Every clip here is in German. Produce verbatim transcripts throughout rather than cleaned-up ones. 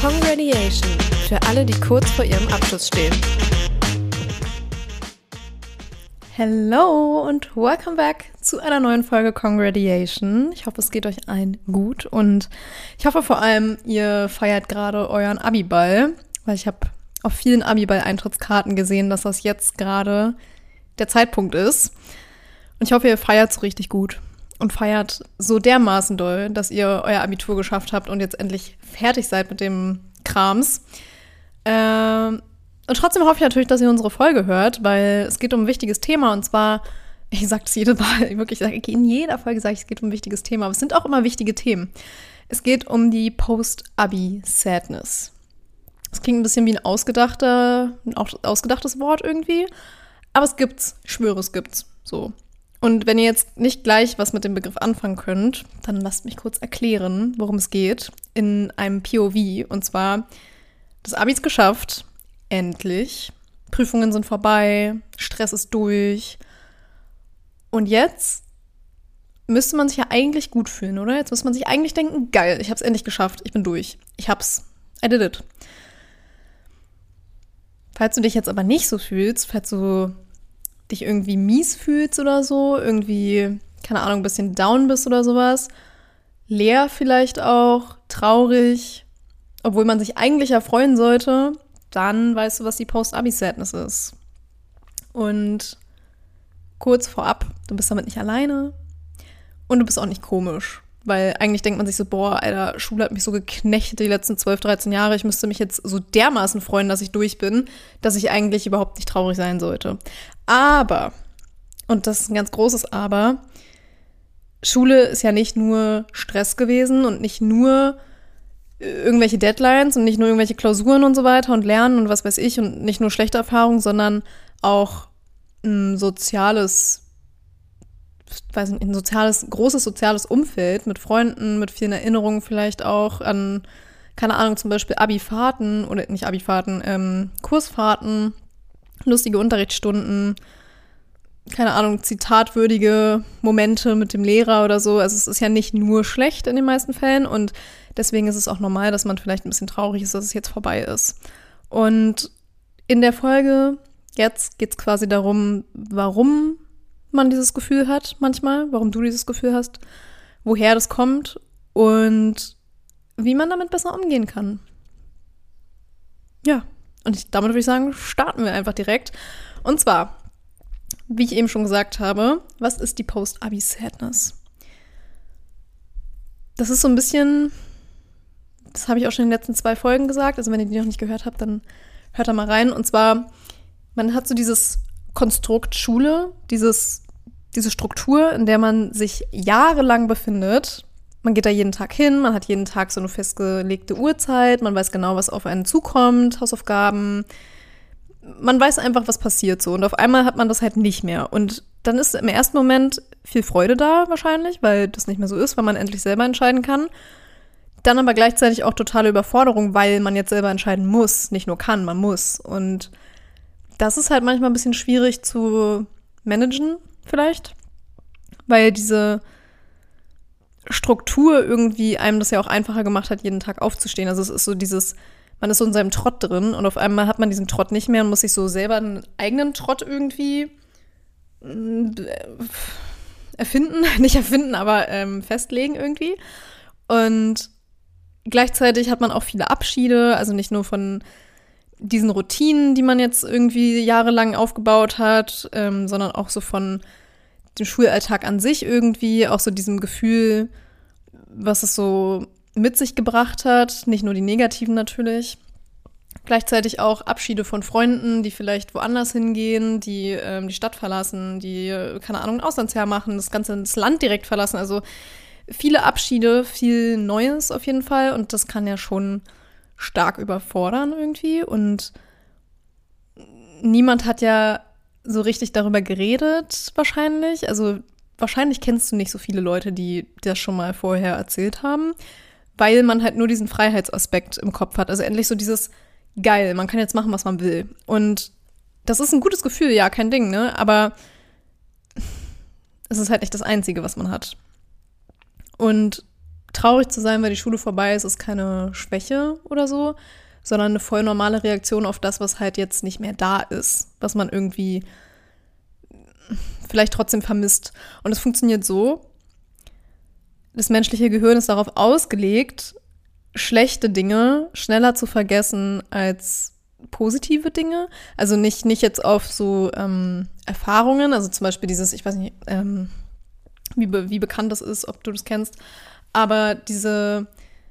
Congratulation für alle, die kurz vor ihrem Abschluss stehen. Hello und welcome back zu einer neuen Folge Congratulation. Ich hoffe, es geht euch allen gut und ich hoffe vor allem, ihr feiert gerade euren Abiball, weil ich habe auf vielen Abiball-Eintrittskarten gesehen, dass das jetzt gerade der Zeitpunkt ist. Und ich hoffe, ihr feiert so richtig gut und feiert so dermaßen doll, dass ihr euer Abitur geschafft habt und jetzt endlich fertig seid mit dem Krams. Ähm, und trotzdem hoffe ich natürlich, dass ihr unsere Folge hört, weil es geht um ein wichtiges Thema und zwar, ich sage das jedes Mal, wirklich, in jeder Folge sage ich, es geht um ein wichtiges Thema, aber es sind auch immer wichtige Themen. Es geht um die Post-Abi-Sadness. Das klingt ein bisschen wie ein ausgedachter, ein ausgedachtes Wort irgendwie, aber es gibt's, ich schwöre, es gibt's, so. Und wenn ihr jetzt nicht gleich was mit dem Begriff anfangen könnt, dann lasst mich kurz erklären, worum es geht, in einem P O V. Und zwar, das Abi ist geschafft, endlich. Prüfungen sind vorbei, Stress ist durch. Und jetzt müsste man sich ja eigentlich gut fühlen, oder? Jetzt müsste man sich eigentlich denken, geil, ich hab's endlich geschafft, ich bin durch. Ich hab's. I did it. Falls du dich jetzt aber nicht so fühlst, falls du dich irgendwie mies fühlst oder so, irgendwie, keine Ahnung, ein bisschen down bist oder sowas, leer vielleicht auch, traurig, obwohl man sich eigentlich ja freuen sollte, dann weißt du, was die Post-Abi-Sadness ist. Und kurz vorab, du bist damit nicht alleine und du bist auch nicht komisch, weil eigentlich denkt man sich so, boah, Alter, Schule hat mich so geknechtet die letzten zwölf, dreizehn Jahre, ich müsste mich jetzt so dermaßen freuen, dass ich durch bin, dass ich eigentlich überhaupt nicht traurig sein sollte. Aber, und das ist ein ganz großes Aber, Schule ist ja nicht nur Stress gewesen und nicht nur irgendwelche Deadlines und nicht nur irgendwelche Klausuren und so weiter und Lernen und was weiß ich und nicht nur schlechte Erfahrungen, sondern auch ein soziales, weiß nicht, ein soziales, großes soziales Umfeld mit Freunden, mit vielen Erinnerungen vielleicht auch an, keine Ahnung, zum Beispiel Abi-Fahrten oder nicht Abi-Fahrten, ähm, Kursfahrten, lustige Unterrichtsstunden, keine Ahnung, zitatwürdige Momente mit dem Lehrer oder so. Also es ist ja nicht nur schlecht in den meisten Fällen und deswegen ist es auch normal, dass man vielleicht ein bisschen traurig ist, dass es jetzt vorbei ist. Und in der Folge jetzt geht es quasi darum, warum man dieses Gefühl hat manchmal, warum du dieses Gefühl hast, woher das kommt und wie man damit besser umgehen kann. Ja, und ich, damit würde ich sagen, starten wir einfach direkt. Und zwar, wie ich eben schon gesagt habe, was ist die Post-Abi-Sadness? Das ist so ein bisschen, das habe ich auch schon in den letzten zwei Folgen gesagt, also wenn ihr die noch nicht gehört habt, dann hört da mal rein. Und zwar, man hat so dieses Konstrukt Schule, dieses, diese Struktur, in der man sich jahrelang befindet. Man geht da jeden Tag hin, man hat jeden Tag so eine festgelegte Uhrzeit, man weiß genau, was auf einen zukommt, Hausaufgaben. Man weiß einfach, was passiert so. Und auf einmal hat man das halt nicht mehr. Und dann ist im ersten Moment viel Freude da wahrscheinlich, weil das nicht mehr so ist, weil man endlich selber entscheiden kann. Dann aber gleichzeitig auch totale Überforderung, weil man jetzt selber entscheiden muss. Nicht nur kann, man muss. Und das ist halt manchmal ein bisschen schwierig zu managen vielleicht, weil diese Struktur irgendwie einem das ja auch einfacher gemacht hat, jeden Tag aufzustehen. Also es ist so dieses, man ist so in seinem Trott drin und auf einmal hat man diesen Trott nicht mehr und muss sich so selber einen eigenen Trott irgendwie erfinden, nicht erfinden, aber ähm, festlegen irgendwie. Und gleichzeitig hat man auch viele Abschiede, also nicht nur von diesen Routinen, die man jetzt irgendwie jahrelang aufgebaut hat, ähm, sondern auch so von dem Schulalltag an sich irgendwie, auch so diesem Gefühl, was es so mit sich gebracht hat, nicht nur die negativen natürlich. Gleichzeitig auch Abschiede von Freunden, die vielleicht woanders hingehen, die ähm, die Stadt verlassen, die, keine Ahnung, ein Auslandsjahr machen, das ganze das Land direkt verlassen. Also viele Abschiede, viel Neues auf jeden Fall und das kann ja schon stark überfordern irgendwie und niemand hat ja so richtig darüber geredet wahrscheinlich. Also wahrscheinlich kennst du nicht so viele Leute, die das schon mal vorher erzählt haben, weil man halt nur diesen Freiheitsaspekt im Kopf hat. Also endlich so dieses geil, man kann jetzt machen, was man will. Und das ist ein gutes Gefühl, ja, kein Ding, ne? Aber es ist halt nicht das Einzige, was man hat. Und traurig zu sein, weil die Schule vorbei ist, ist keine Schwäche oder so, sondern eine voll normale Reaktion auf das, was halt jetzt nicht mehr da ist, was man irgendwie vielleicht trotzdem vermisst. Und es funktioniert so, das menschliche Gehirn ist darauf ausgelegt, schlechte Dinge schneller zu vergessen als positive Dinge. Also nicht, nicht jetzt auf so ähm, Erfahrungen, also zum Beispiel dieses, ich weiß nicht, ähm, wie, be- wie bekannt das ist, ob du das kennst, aber diese,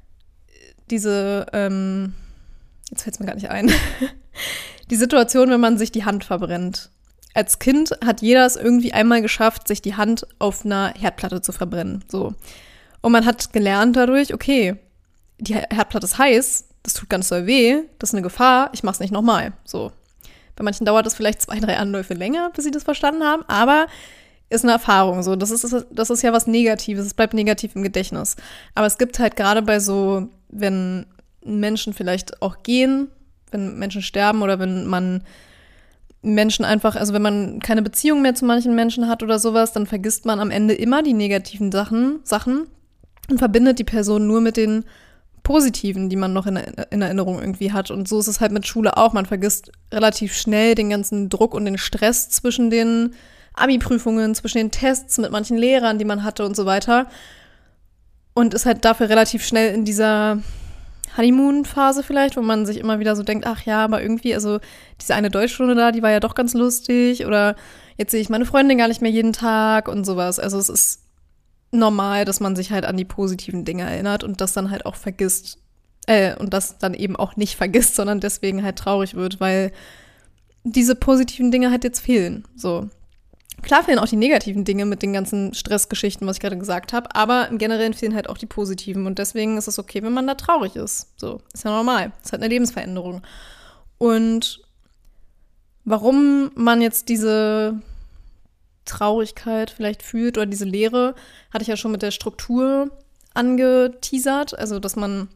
diese, ähm, jetzt fällt es mir gar nicht ein, die Situation, wenn man sich die Hand verbrennt. Als Kind hat jeder es irgendwie einmal geschafft, sich die Hand auf einer Herdplatte zu verbrennen. So. Und man hat gelernt dadurch, okay, die Herdplatte ist heiß, das tut ganz doll weh, das ist eine Gefahr, ich mach's nicht nochmal. So. Bei manchen dauert es vielleicht zwei, drei Anläufe länger, bis sie das verstanden haben, aber ist eine Erfahrung. So. Das ist, das ist ja was Negatives, es bleibt negativ im Gedächtnis. Aber es gibt halt gerade bei so, wenn Menschen vielleicht auch gehen, wenn Menschen sterben oder wenn man Menschen einfach, also wenn man keine Beziehung mehr zu manchen Menschen hat oder sowas, dann vergisst man am Ende immer die negativen Sachen, Sachen und verbindet die Person nur mit den Positiven, die man noch in, in Erinnerung irgendwie hat. Und so ist es halt mit Schule auch. Man vergisst relativ schnell den ganzen Druck und den Stress zwischen den Abi-Prüfungen, zwischen den Tests mit manchen Lehrern, die man hatte und so weiter. Und ist halt dafür relativ schnell in dieser Honeymoon-Phase vielleicht, wo man sich immer wieder so denkt, ach ja, aber irgendwie, also diese eine Deutschstunde da, die war ja doch ganz lustig. Oder jetzt sehe ich meine Freundin gar nicht mehr jeden Tag und sowas. Also es ist normal, dass man sich halt an die positiven Dinge erinnert und das dann halt auch vergisst. Äh, und das dann eben auch nicht vergisst, sondern deswegen halt traurig wird, weil diese positiven Dinge halt jetzt fehlen. So. Klar fehlen auch die negativen Dinge mit den ganzen Stressgeschichten, was ich gerade gesagt habe, aber im Generellen fehlen halt auch die positiven und deswegen ist es okay, wenn man da traurig ist. So, ist ja normal. Ist halt eine Lebensveränderung. Und warum man jetzt diese Traurigkeit vielleicht fühlt oder diese Leere, hatte ich ja schon mit der Struktur angeteasert, also dass man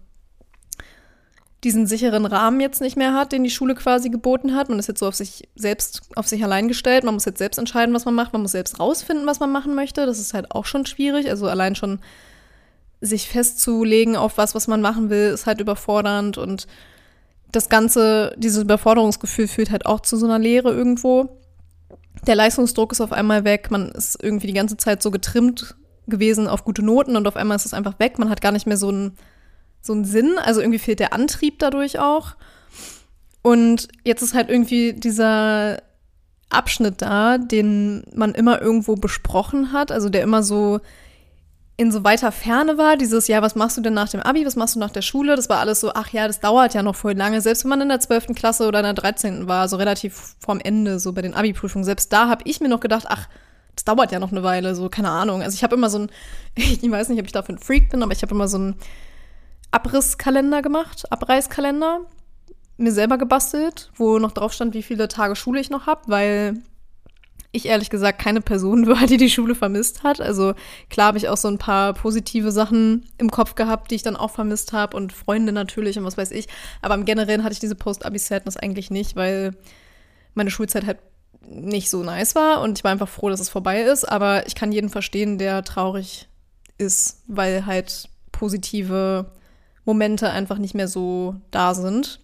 diesen sicheren Rahmen jetzt nicht mehr hat, den die Schule quasi geboten hat. Man ist jetzt so auf sich selbst, auf sich allein gestellt. Man muss jetzt selbst entscheiden, was man macht. Man muss selbst rausfinden, was man machen möchte. Das ist halt auch schon schwierig. Also allein schon sich festzulegen auf was, was man machen will, ist halt überfordernd. Und das Ganze, dieses Überforderungsgefühl führt halt auch zu so einer Leere irgendwo. Der Leistungsdruck ist auf einmal weg. Man ist irgendwie die ganze Zeit so getrimmt gewesen auf gute Noten und auf einmal ist es einfach weg. Man hat gar nicht mehr so einen so einen Sinn, also irgendwie fehlt der Antrieb dadurch auch. Und jetzt ist halt irgendwie dieser Abschnitt da, den man immer irgendwo besprochen hat, also der immer so in so weiter Ferne war, dieses, ja, was machst du denn nach dem Abi, was machst du nach der Schule, das war alles so, ach ja, das dauert ja noch voll lange, selbst wenn man in der zwölften Klasse oder in der dreizehnten war, so relativ vorm Ende, so bei den Abi-Prüfungen, selbst da habe ich mir noch gedacht, ach, das dauert ja noch eine Weile, so, keine Ahnung. Also ich habe immer so ein, ich weiß nicht, ob ich dafür ein Freak bin, aber ich habe immer so ein Abrisskalender gemacht, Abreißkalender, mir selber gebastelt, wo noch drauf stand, wie viele Tage Schule ich noch habe, weil ich ehrlich gesagt keine Person war, die die Schule vermisst hat. Also klar habe ich auch so ein paar positive Sachen im Kopf gehabt, die ich dann auch vermisst habe und Freunde natürlich und was weiß ich. Aber im Generellen hatte ich diese Post-Abi-Sadness eigentlich nicht, weil meine Schulzeit halt nicht so nice war und ich war einfach froh, dass es vorbei ist. Aber ich kann jeden verstehen, der traurig ist, weil halt positive Momente einfach nicht mehr so da sind.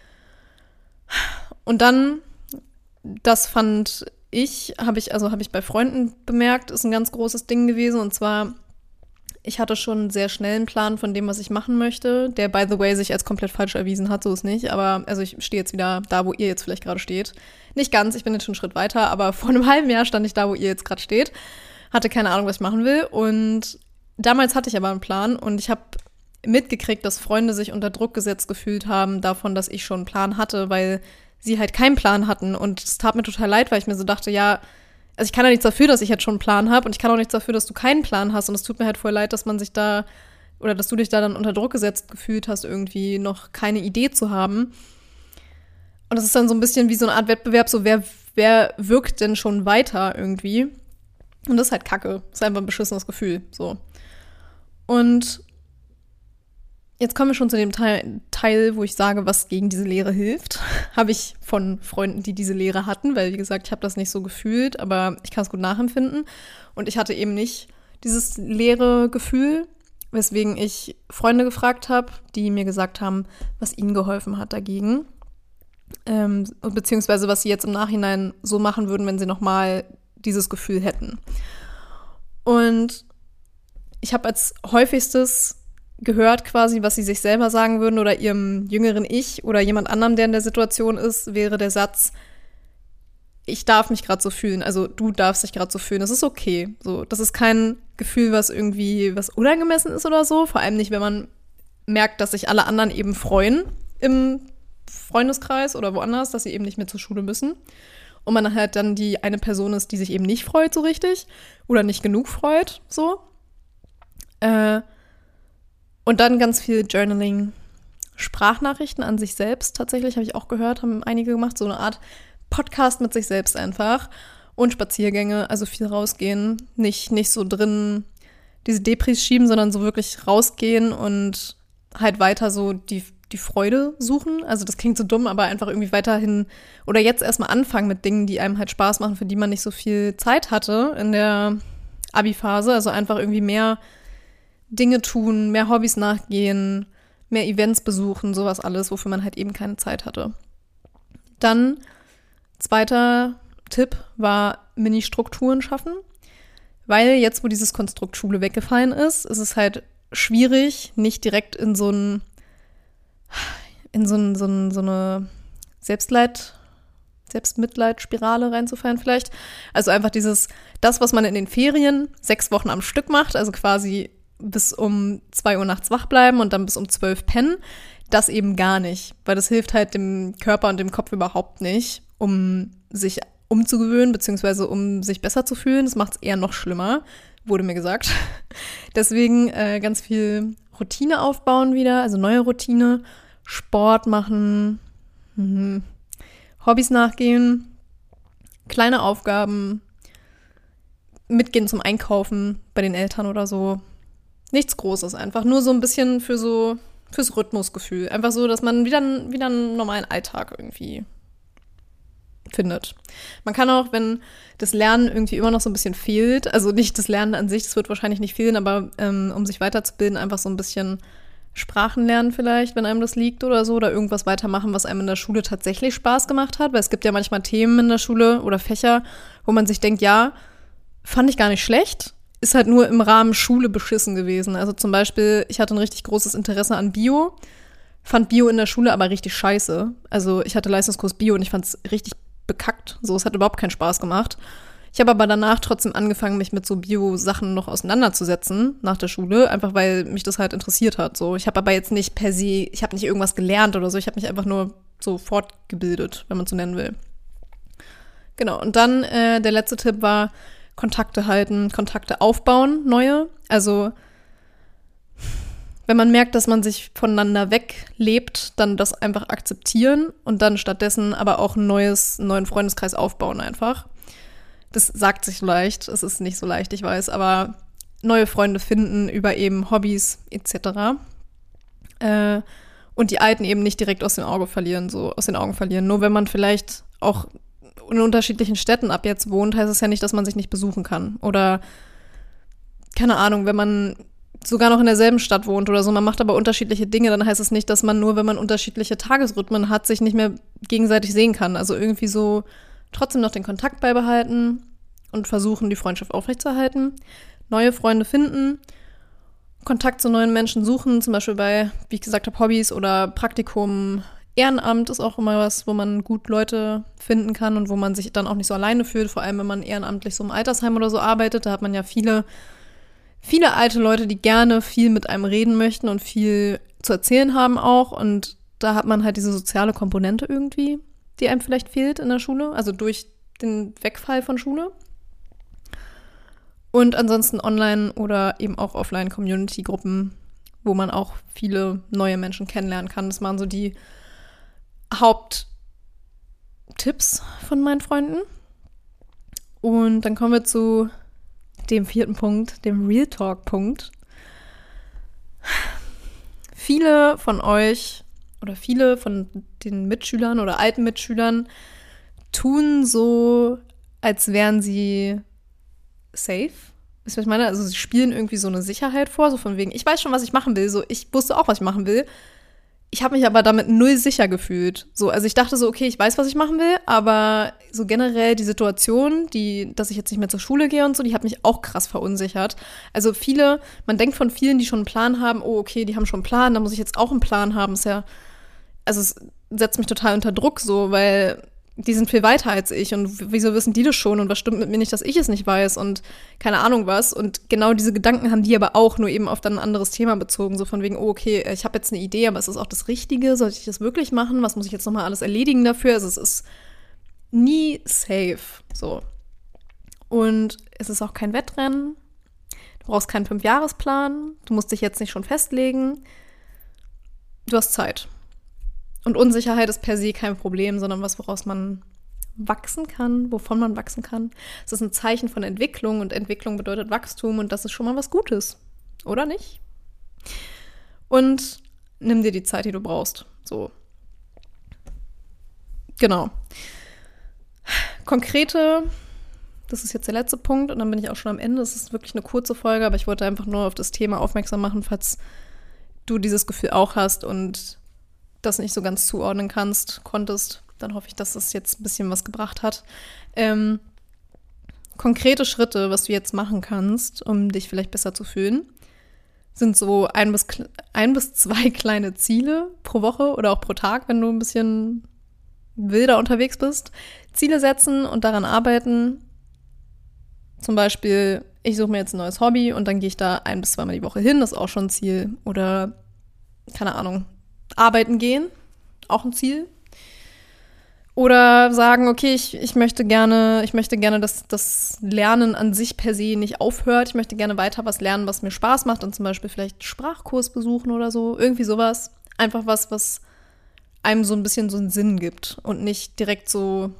Und dann, das fand ich, habe ich, also habe ich bei Freunden bemerkt, ist ein ganz großes Ding gewesen. Und zwar, ich hatte schon einen sehr schnellen Plan von dem, was ich machen möchte, der, by the way, sich als komplett falsch erwiesen hat, so ist nicht. Aber also ich stehe jetzt wieder da, wo ihr jetzt vielleicht gerade steht. Nicht ganz, ich bin jetzt schon einen Schritt weiter, aber vor einem halben Jahr stand ich da, wo ihr jetzt gerade steht. Hatte keine Ahnung, was ich machen will. Und damals hatte ich aber einen Plan und ich habe mitgekriegt, dass Freunde sich unter Druck gesetzt gefühlt haben davon, dass ich schon einen Plan hatte, weil sie halt keinen Plan hatten. Und es tat mir total leid, weil ich mir so dachte, ja, also ich kann ja nichts dafür, dass ich jetzt schon einen Plan habe und ich kann auch nichts dafür, dass du keinen Plan hast. Und es tut mir halt voll leid, dass man sich da, oder dass du dich da dann unter Druck gesetzt gefühlt hast, irgendwie noch keine Idee zu haben. Und das ist dann so ein bisschen wie so eine Art Wettbewerb, so wer, wer wirkt denn schon weiter irgendwie. Und das ist halt kacke. Das ist einfach ein beschissenes Gefühl, so. Und jetzt kommen wir schon zu dem Teil, Teil, wo ich sage, was gegen diese Lehre hilft. Habe ich von Freunden, die diese Lehre hatten, weil, wie gesagt, ich habe das nicht so gefühlt, aber ich kann es gut nachempfinden. Und ich hatte eben nicht dieses leere Gefühl. weswegen ich Freunde gefragt habe, die mir gesagt haben, was ihnen geholfen hat dagegen. Ähm, beziehungsweise was sie jetzt im Nachhinein so machen würden, wenn sie nochmal dieses Gefühl hätten. Und ich habe als häufigstes gehört quasi, was sie sich selber sagen würden oder ihrem jüngeren Ich oder jemand anderem, der in der Situation ist, wäre der Satz, ich darf mich gerade so fühlen, also du darfst dich gerade so fühlen, das ist okay. So, das ist kein Gefühl, was irgendwie was unangemessen ist oder so, vor allem nicht, wenn man merkt, dass sich alle anderen eben freuen im Freundeskreis oder woanders, dass sie eben nicht mehr zur Schule müssen. Und man halt dann die eine Person ist, die sich eben nicht freut so richtig oder nicht genug freut, so. Äh, und dann ganz viel Journaling, Sprachnachrichten an sich selbst tatsächlich, habe ich auch gehört, haben einige gemacht, so eine Art Podcast mit sich selbst einfach und Spaziergänge, also viel rausgehen, nicht, nicht so drin diese Depris schieben, sondern so wirklich rausgehen und halt weiter so die, die Freude suchen. Also das klingt so dumm, aber einfach irgendwie weiterhin oder jetzt erstmal anfangen mit Dingen, die einem halt Spaß machen, für die man nicht so viel Zeit hatte in der Abi-Phase. Also einfach irgendwie mehr Dinge tun, mehr Hobbys nachgehen, mehr Events besuchen, sowas alles, wofür man halt eben keine Zeit hatte. Dann zweiter Tipp war Mini-Strukturen schaffen, weil jetzt, wo dieses Konstrukt Schule weggefallen ist, ist es halt schwierig, nicht direkt in so ein, in so, ein, so, ein, so eine Selbstleid, Selbstmitleidspirale reinzufallen vielleicht. Also einfach dieses, das, was man in den Ferien sechs Wochen am Stück macht, also quasi bis um zwei Uhr nachts wach bleiben und dann bis um zwölf pennen, das eben gar nicht, weil das hilft halt dem Körper und dem Kopf überhaupt nicht, um sich umzugewöhnen, beziehungsweise um sich besser zu fühlen. Das macht es eher noch schlimmer, wurde mir gesagt. Deswegen äh, ganz viel Routine aufbauen wieder, also neue Routine, Sport machen, mhm. Hobbys nachgehen, kleine Aufgaben, mitgehen zum Einkaufen bei den Eltern oder so. Nichts Großes, einfach nur so ein bisschen für so fürs Rhythmusgefühl. Einfach so, dass man wieder, wieder einen normalen Alltag irgendwie findet. Man kann auch, wenn das Lernen irgendwie immer noch so ein bisschen fehlt, also nicht das Lernen an sich, das wird wahrscheinlich nicht fehlen, aber ähm, um sich weiterzubilden, einfach so ein bisschen Sprachen lernen vielleicht, wenn einem das liegt oder so, oder irgendwas weitermachen, was einem in der Schule tatsächlich Spaß gemacht hat, weil es gibt ja manchmal Themen in der Schule oder Fächer, wo man sich denkt, ja, fand ich gar nicht schlecht, ist halt nur im Rahmen Schule beschissen gewesen. Also zum Beispiel, ich hatte ein richtig großes Interesse an Bio, fand Bio in der Schule aber richtig scheiße. Also ich hatte Leistungskurs Bio und ich fand es richtig bekackt. So, es hat überhaupt keinen Spaß gemacht. Ich habe aber danach trotzdem angefangen, mich mit so Bio-Sachen noch auseinanderzusetzen nach der Schule, einfach weil mich das halt interessiert hat. So, ich habe aber jetzt nicht per se, ich habe nicht irgendwas gelernt oder so, ich habe mich einfach nur so fortgebildet, wenn man es so nennen will. Genau, und dann äh, der letzte Tipp war, Kontakte halten, Kontakte aufbauen, neue. Also wenn man merkt, dass man sich voneinander weglebt, dann das einfach akzeptieren und dann stattdessen aber auch ein neues, einen neuen Freundeskreis aufbauen einfach. Das sagt sich leicht, es ist nicht so leicht, ich weiß, aber neue Freunde finden über eben Hobbys et cetera. Äh, und die alten eben nicht direkt aus den Augen verlieren, so aus den Augen verlieren. Nur wenn man vielleicht auch in unterschiedlichen Städten ab jetzt wohnt, heißt es ja nicht, dass man sich nicht besuchen kann. Oder, keine Ahnung, wenn man sogar noch in derselben Stadt wohnt oder so, man macht aber unterschiedliche Dinge, dann heißt es nicht, dass man nur, wenn man unterschiedliche Tagesrhythmen hat, sich nicht mehr gegenseitig sehen kann. Also irgendwie so trotzdem noch den Kontakt beibehalten und versuchen, die Freundschaft aufrechtzuerhalten. Neue Freunde finden, Kontakt zu neuen Menschen suchen, zum Beispiel bei, wie ich gesagt habe, Hobbys oder Praktikum. Ehrenamt ist auch immer was, wo man gut Leute finden kann und wo man sich dann auch nicht so alleine fühlt, vor allem wenn man ehrenamtlich so im Altersheim oder so arbeitet. Da hat man ja viele, viele alte Leute, die gerne viel mit einem reden möchten und viel zu erzählen haben auch. Und da hat man halt diese soziale Komponente irgendwie, die einem vielleicht fehlt in der Schule, also durch den Wegfall von Schule. Und ansonsten online oder eben auch offline Community-Gruppen, wo man auch viele neue Menschen kennenlernen kann. Das waren so die Haupttipps von meinen Freunden. Und dann kommen wir zu dem vierten Punkt, dem Real Talk-Punkt. Viele von euch oder viele von den Mitschülern oder alten Mitschülern tun so, als wären sie safe. Wisst ihr, was ich meine? Also sie spielen irgendwie so eine Sicherheit vor, so von wegen, ich weiß schon, was ich machen will. So, ich wusste auch, was ich machen will. Ich habe mich aber damit null sicher gefühlt. So, also ich dachte so, okay, ich weiß, was ich machen will, aber so generell die Situation, die, dass ich jetzt nicht mehr zur Schule gehe und so, die hat mich auch krass verunsichert. Also viele, man denkt von vielen, die schon einen Plan haben, oh, okay, die haben schon einen Plan, da muss ich jetzt auch einen Plan haben. Ist ja, also es setzt mich total unter Druck so, weil die sind viel weiter als ich und wieso wissen die das schon und was stimmt mit mir nicht, dass ich es nicht weiß und keine Ahnung was. Und genau diese Gedanken haben die aber auch, nur eben auf dann ein anderes Thema bezogen, so von wegen, oh okay, ich habe jetzt eine Idee, aber ist das auch das Richtige? Sollte ich das wirklich machen? Was muss ich jetzt nochmal alles erledigen dafür? Also es ist nie safe, so. Und es ist auch kein Wettrennen. Du brauchst keinen Fünfjahresplan. Du musst dich jetzt nicht schon festlegen. Du hast Zeit. Und Unsicherheit ist per se kein Problem, sondern was, woraus man wachsen kann, wovon man wachsen kann. Es ist ein Zeichen von Entwicklung und Entwicklung bedeutet Wachstum und das ist schon mal was Gutes, oder nicht? Und nimm dir die Zeit, die du brauchst. So. Genau. Konkrete, das ist jetzt der letzte Punkt und dann bin ich auch schon am Ende. Das ist wirklich eine kurze Folge, aber ich wollte einfach nur auf das Thema aufmerksam machen, falls du dieses Gefühl auch hast und das nicht so ganz zuordnen kannst, konntest, dann hoffe ich, dass das jetzt ein bisschen was gebracht hat. Ähm, konkrete Schritte, was du jetzt machen kannst, um dich vielleicht besser zu fühlen, sind so ein bis, ein bis zwei kleine Ziele pro Woche oder auch pro Tag, wenn du ein bisschen wilder unterwegs bist. Ziele setzen und daran arbeiten. Zum Beispiel, ich suche mir jetzt ein neues Hobby und dann gehe ich da ein bis zweimal die Woche hin, das ist auch schon ein Ziel. Oder, keine Ahnung, arbeiten gehen, auch ein Ziel. Oder sagen, okay, ich, ich möchte gerne, ich möchte gerne, dass das Lernen an sich per se nicht aufhört. Ich möchte gerne weiter was lernen, was mir Spaß macht und zum Beispiel vielleicht einen Sprachkurs besuchen oder so. Irgendwie sowas. Einfach was, was einem so ein bisschen so einen Sinn gibt und nicht direkt so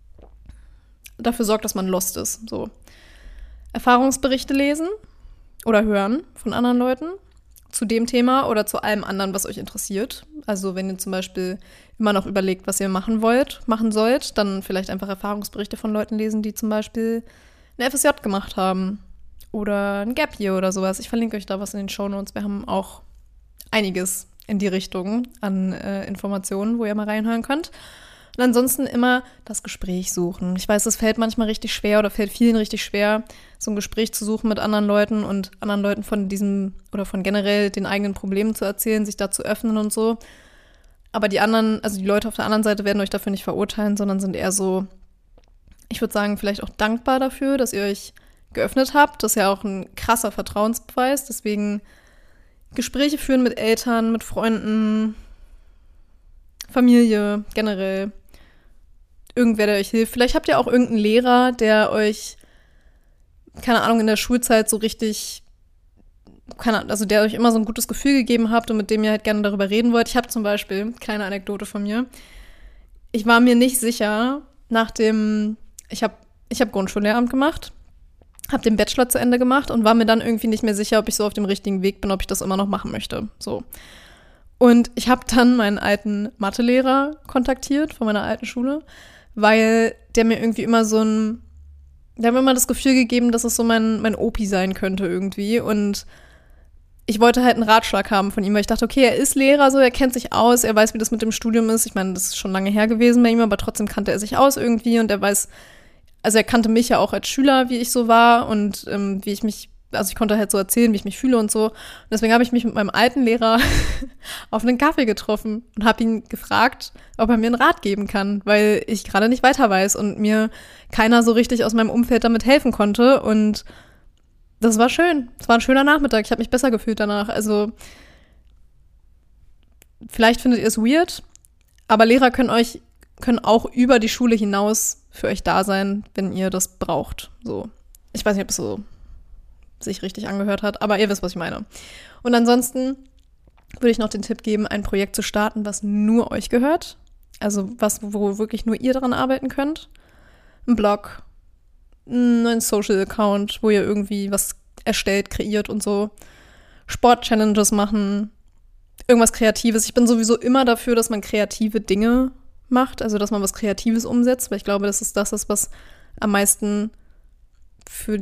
dafür sorgt, dass man lost ist. So. Erfahrungsberichte lesen oder hören von anderen Leuten zu dem Thema oder zu allem anderen, was euch interessiert. Also wenn ihr zum Beispiel immer noch überlegt, was ihr machen wollt, machen sollt, dann vielleicht einfach Erfahrungsberichte von Leuten lesen, die zum Beispiel ein F S J gemacht haben oder ein Gap Year oder sowas. Ich verlinke euch da was in den Shownotes. Wir haben auch einiges in die Richtung an äh, Informationen, wo ihr mal reinhören könnt. Und ansonsten immer das Gespräch suchen. Ich weiß, es fällt manchmal richtig schwer oder fällt vielen richtig schwer, so ein Gespräch zu suchen mit anderen Leuten und anderen Leuten von diesem oder von generell den eigenen Problemen zu erzählen, sich da zu öffnen und so. Aber die anderen, also die Leute auf der anderen Seite werden euch dafür nicht verurteilen, sondern sind eher so, ich würde sagen, vielleicht auch dankbar dafür, dass ihr euch geöffnet habt. Das ist ja auch ein krasser Vertrauensbeweis. Deswegen Gespräche führen mit Eltern, mit Freunden, Familie, generell. Irgendwer, der euch hilft. Vielleicht habt ihr auch irgendeinen Lehrer, der euch, keine Ahnung, in der Schulzeit so richtig, keine Ahnung, also der euch immer so ein gutes Gefühl gegeben habt und mit dem ihr halt gerne darüber reden wollt. Ich habe zum Beispiel, kleine Anekdote von mir, ich war mir nicht sicher, nach dem, ich habe ich hab Grundschullehramt gemacht, habe den Bachelor zu Ende gemacht und war mir dann irgendwie nicht mehr sicher, ob ich so auf dem richtigen Weg bin, ob ich das immer noch machen möchte. So. Und ich habe dann meinen alten Mathelehrer kontaktiert von meiner alten Schule, weil der mir irgendwie immer so ein, der hat mir immer das Gefühl gegeben, dass es so mein, mein Opi sein könnte irgendwie. Und ich wollte halt einen Ratschlag haben von ihm, weil ich dachte, okay, er ist Lehrer, so, er kennt sich aus, er weiß, wie das mit dem Studium ist. Ich meine, das ist schon lange her gewesen bei ihm, aber trotzdem kannte er sich aus irgendwie und er weiß, also er kannte mich ja auch als Schüler, wie ich so war und ähm, wie ich mich, also ich konnte halt so erzählen, wie ich mich fühle und so. Und deswegen habe ich mich mit meinem alten Lehrer auf einen Kaffee getroffen und habe ihn gefragt, ob er mir einen Rat geben kann, weil ich gerade nicht weiter weiß und mir keiner so richtig aus meinem Umfeld damit helfen konnte. Und das war schön. Es war ein schöner Nachmittag. Ich habe mich besser gefühlt danach. Also vielleicht findet ihr es weird, aber Lehrer können euch können auch über die Schule hinaus für euch da sein, wenn ihr das braucht. So. Ich weiß nicht, ob es so sich richtig angehört hat, aber ihr wisst, was ich meine. Und ansonsten würde ich noch den Tipp geben, ein Projekt zu starten, was nur euch gehört. Also was, wo wirklich nur ihr daran arbeiten könnt. Ein Blog, ein Social-Account, wo ihr irgendwie was erstellt, kreiert und so. Sport-Challenges machen, irgendwas Kreatives. Ich bin sowieso immer dafür, dass man kreative Dinge macht, also dass man was Kreatives umsetzt, weil ich glaube, das ist das, was am meisten für die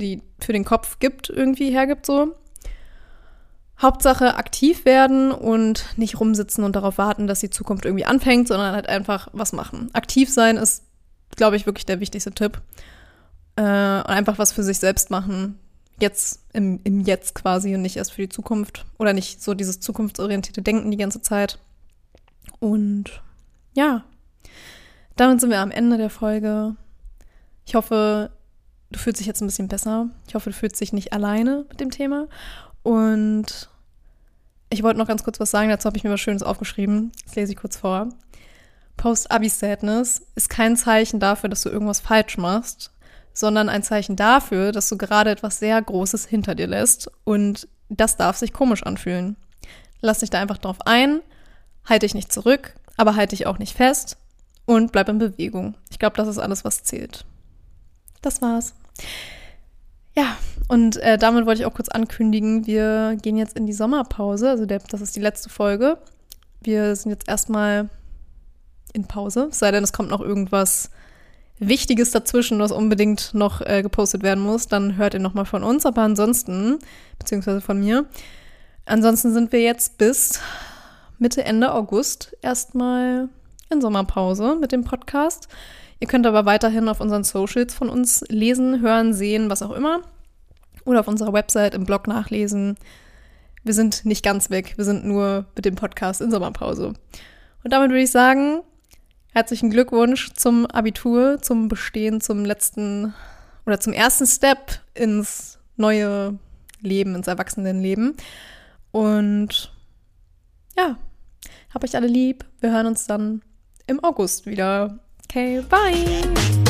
für den Kopf gibt, irgendwie hergibt so. Hauptsache aktiv werden und nicht rumsitzen und darauf warten, dass die Zukunft irgendwie anfängt, sondern halt einfach was machen. Aktiv sein ist, glaube ich, wirklich der wichtigste Tipp. Äh, und einfach was für sich selbst machen. Jetzt, im, im Jetzt quasi und nicht erst für die Zukunft. Oder nicht so dieses zukunftsorientierte Denken die ganze Zeit. Und ja, damit sind wir am Ende der Folge. Ich hoffe, du fühlst dich jetzt ein bisschen besser. Ich hoffe, du fühlst dich nicht alleine mit dem Thema. Und ich wollte noch ganz kurz was sagen, dazu habe ich mir was Schönes aufgeschrieben. Das lese ich kurz vor. Post-Abi-Sadness ist kein Zeichen dafür, dass du irgendwas falsch machst, sondern ein Zeichen dafür, dass du gerade etwas sehr Großes hinter dir lässt. Und das darf sich komisch anfühlen. Lass dich da einfach drauf ein, halt dich nicht zurück, aber halt dich auch nicht fest und bleib in Bewegung. Ich glaube, das ist alles, was zählt. Das war's. Ja, und äh, damit wollte ich auch kurz ankündigen, wir gehen jetzt in die Sommerpause, also der, das ist die letzte Folge. Wir sind jetzt erstmal in Pause, es sei denn, es kommt noch irgendwas Wichtiges dazwischen, was unbedingt noch äh, gepostet werden muss, dann hört ihr nochmal von uns, aber ansonsten, beziehungsweise von mir, ansonsten sind wir jetzt bis Mitte, Ende August erstmal in Sommerpause mit dem Podcast. Ihr könnt aber weiterhin auf unseren Socials von uns lesen, hören, sehen, was auch immer. Oder auf unserer Website im Blog nachlesen. Wir sind nicht ganz weg, wir sind nur mit dem Podcast in Sommerpause. Und damit würde ich sagen, herzlichen Glückwunsch zum Abitur, zum Bestehen, zum letzten oder zum ersten Step ins neue Leben, ins Erwachsenenleben. Und ja, hab euch alle lieb. Wir hören uns dann im August wieder. Okay, bye!